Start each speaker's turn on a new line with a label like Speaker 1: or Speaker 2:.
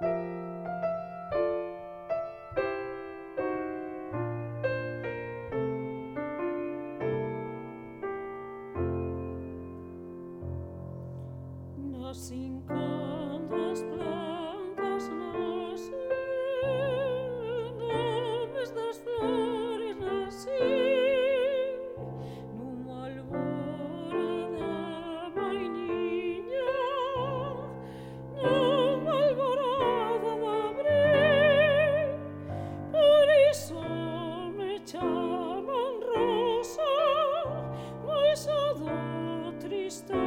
Speaker 1: Nascen das plantas, nascen nomes das flores, nascen nunha alborada mainiña, nunha alborada de abril. Por iso me chaman Rosa, Rosa do triste